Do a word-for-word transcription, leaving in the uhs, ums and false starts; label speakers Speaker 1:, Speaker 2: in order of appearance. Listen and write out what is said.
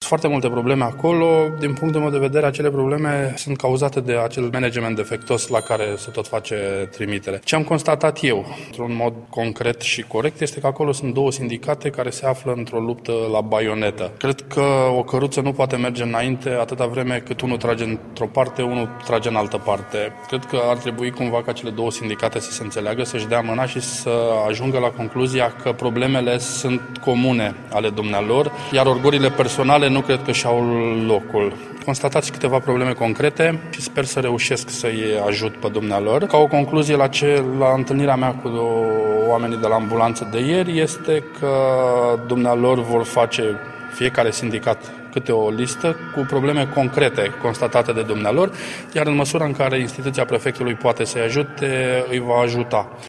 Speaker 1: foarte multe probleme acolo. Din punctul meu de vedere, acele probleme sunt cauzate de acel management defectos la care se tot face trimitere. Ce am constatat eu, într-un mod concret și corect, este că acolo sunt două sindicate care se află într-o luptă la baionetă. Cred că o căruță nu poate merge înainte atâta vreme cât unul trage într-o parte, unul trage în altă parte. Cred că ar trebui cumva ca cele două sindicate să se înțeleagă, să-și dea mâna și să ajungă la concluzia că problemele sunt comune ale dumnealor, iar orgolile personale nu cred că și-au locul. Constatați câteva probleme concrete și sper să reușesc să-i ajut pe dumnealor. Ca o concluzie la, ce, la întâlnirea mea cu oamenii de la ambulanță de ieri este că dumnealor vor face fiecare sindicat câte o listă cu probleme concrete constatate de dumnealor, iar în măsura în care instituția prefectului poate să-i ajute, îi va ajuta.